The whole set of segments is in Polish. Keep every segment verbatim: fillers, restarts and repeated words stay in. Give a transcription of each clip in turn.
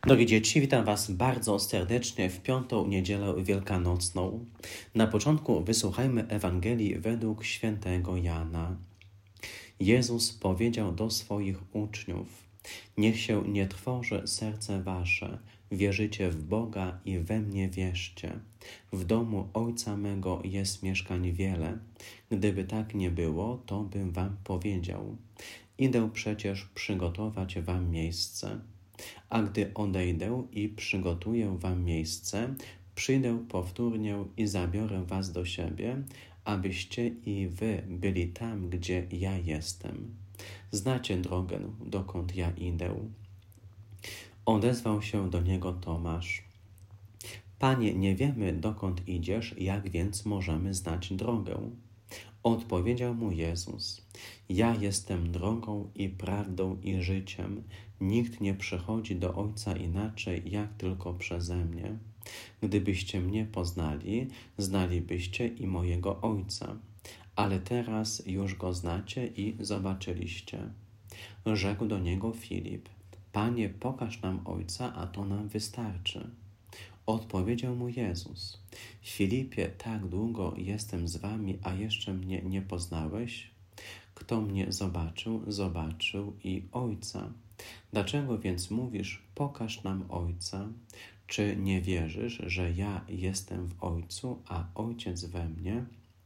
Drogie dzieci, witam Was bardzo serdecznie w piątą niedzielę wielkanocną. Na początku wysłuchajmy Ewangelii według świętego Jana. Jezus powiedział do swoich uczniów: niech się nie trwoży serce wasze, wierzycie w Boga i we mnie wierzcie. W domu Ojca mego jest mieszkań wiele. Gdyby tak nie było, to bym wam powiedział. Idę przecież przygotować wam miejsce. A gdy odejdę i przygotuję wam miejsce, przyjdę powtórnie i zabiorę was do siebie, abyście i wy byli tam, gdzie ja jestem. Znacie drogę, dokąd ja idę. Odezwał się do niego Tomasz: Panie, nie wiemy, dokąd idziesz, jak więc możemy znać drogę? Odpowiedział mu Jezus: Ja jestem drogą i prawdą i życiem. Nikt nie przychodzi do Ojca inaczej, jak tylko przeze mnie. Gdybyście mnie poznali, znalibyście i mojego Ojca. Ale teraz już Go znacie i zobaczyliście. Rzekł do niego Filip: Panie, pokaż nam Ojca, a to nam wystarczy. Odpowiedział mu Jezus: Filipie, tak długo jestem z wami, a jeszcze mnie nie poznałeś? Kto mnie zobaczył, zobaczył i Ojca. Dlaczego więc mówisz, pokaż nam Ojca? Czy nie wierzysz, że ja jestem w Ojcu, a Ojciec we mnie?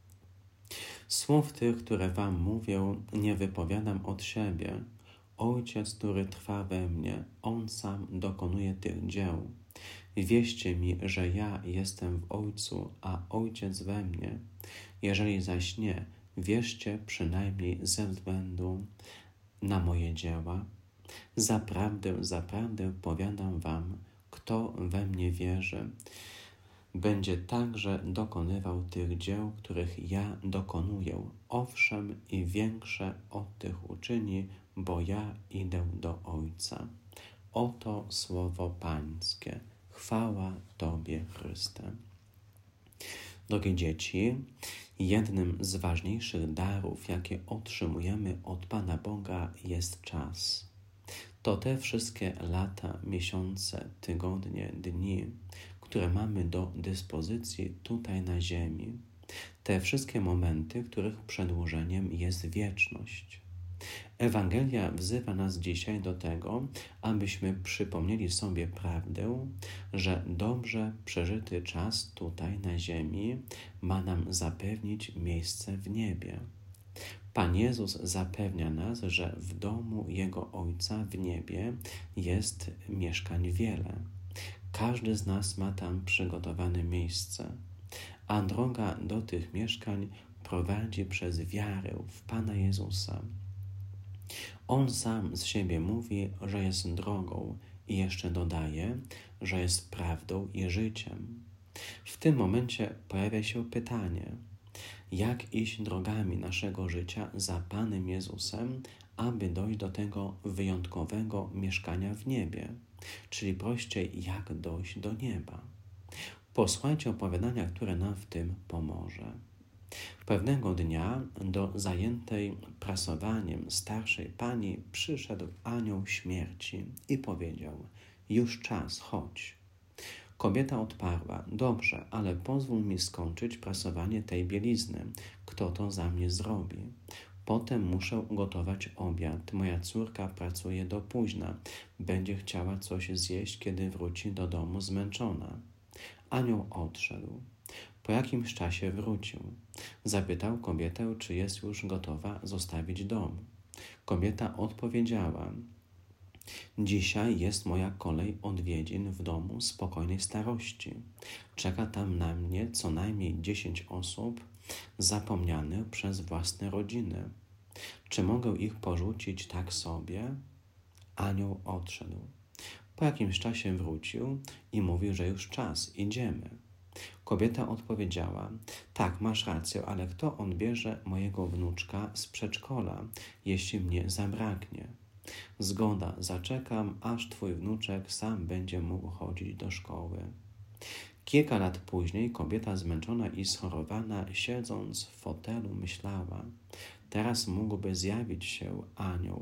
Słów tych, które wam mówię, nie wypowiadam od siebie. Ojciec, który trwa we mnie, On sam dokonuje tych dzieł. Wierzcie mi, że ja jestem w Ojcu, a Ojciec we mnie. Jeżeli zaś nie, wierzcie przynajmniej ze względu na moje dzieła. Zaprawdę, zaprawdę powiadam wam, kto we mnie wierzy, będzie także dokonywał tych dzieł, których ja dokonuję. Owszem, i większe od tych uczyni, bo ja idę do Ojca. Oto słowo Pańskie. Chwała Tobie, Chryste. Drogie dzieci, jednym z ważniejszych darów, jakie otrzymujemy od Pana Boga, jest czas. To te wszystkie lata, miesiące, tygodnie, dni, które mamy do dyspozycji tutaj na ziemi. Te wszystkie momenty, których przedłużeniem jest wieczność. Ewangelia wzywa nas dzisiaj do tego, abyśmy przypomnieli sobie prawdę, że dobrze przeżyty czas tutaj na ziemi ma nam zapewnić miejsce w niebie. Pan Jezus zapewnia nas, że w domu Jego Ojca w niebie jest mieszkań wiele. Każdy z nas ma tam przygotowane miejsce, a droga do tych mieszkań prowadzi przez wiarę w Pana Jezusa. On sam z siebie mówi, że jest drogą i jeszcze dodaje, że jest prawdą i życiem. W tym momencie pojawia się pytanie: jak iść drogami naszego życia za Panem Jezusem, aby dojść do tego wyjątkowego mieszkania w niebie? Czyli prościej, jak dojść do nieba? Posłuchajcie opowiadania, które nam w tym pomoże. Pewnego dnia do zajętej prasowaniem starszej pani przyszedł anioł śmierci i powiedział: już czas, chodź. Kobieta odparła: dobrze, ale pozwól mi skończyć prasowanie tej bielizny. Kto to za mnie zrobi? Potem muszę gotować obiad. Moja córka pracuje do późna. Będzie chciała coś zjeść, kiedy wróci do domu zmęczona. Anioł odszedł. Po jakimś czasie wrócił. Zapytał kobietę, czy jest już gotowa zostawić dom. Kobieta odpowiedziała: dzisiaj jest moja kolej odwiedzin w domu spokojnej starości. Czeka tam na mnie co najmniej dziesięć osób zapomnianych przez własne rodziny. Czy mogę ich porzucić tak sobie? Anioł odszedł. Po jakimś czasie wrócił i mówił, że już czas, idziemy. Kobieta odpowiedziała: tak, masz rację, ale kto odbierze mojego wnuczka z przedszkola, jeśli mnie zabraknie? Zgoda, zaczekam, aż twój wnuczek sam będzie mógł chodzić do szkoły. Kilka lat później kobieta zmęczona i schorowana, siedząc w fotelu, myślała: teraz mógłby zjawić się anioł.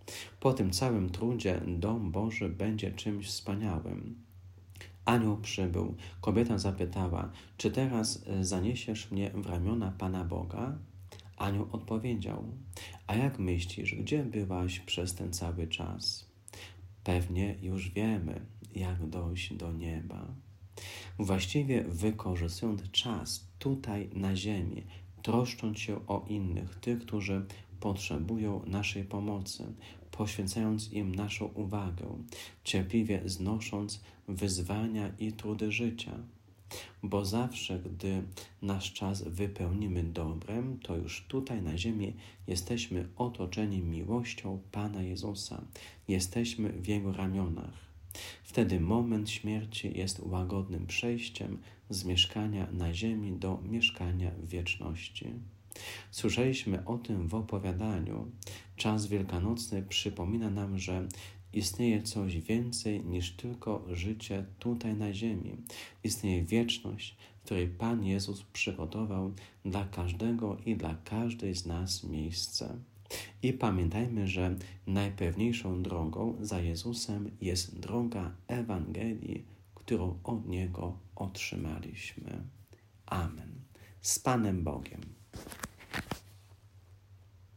Po tym całym trudzie dom Boży będzie czymś wspaniałym. Anioł przybył. Kobieta zapytała, czy teraz zaniesiesz mnie w ramiona Pana Boga? Anioł odpowiedział, a jak myślisz, gdzie byłaś przez ten cały czas? Pewnie już wiemy, jak dojść do nieba. Właściwie wykorzystując czas tutaj na ziemi, troszcząc się o innych, tych, którzy potrzebują naszej pomocy, poświęcając im naszą uwagę, cierpliwie znosząc wyzwania i trudy życia. Bo zawsze, gdy nasz czas wypełnimy dobrem, to już tutaj na ziemi jesteśmy otoczeni miłością Pana Jezusa. Jesteśmy w Jego ramionach. Wtedy moment śmierci jest łagodnym przejściem z mieszkania na ziemi do mieszkania w wieczności. Słyszeliśmy o tym w opowiadaniu. Czas wielkanocny przypomina nam, że istnieje coś więcej niż tylko życie tutaj na ziemi. Istnieje wieczność, w której Pan Jezus przygotował dla każdego i dla każdej z nas miejsce. I pamiętajmy, że najpewniejszą drogą za Jezusem jest droga Ewangelii, którą od Niego otrzymaliśmy. Amen. Z Panem Bogiem.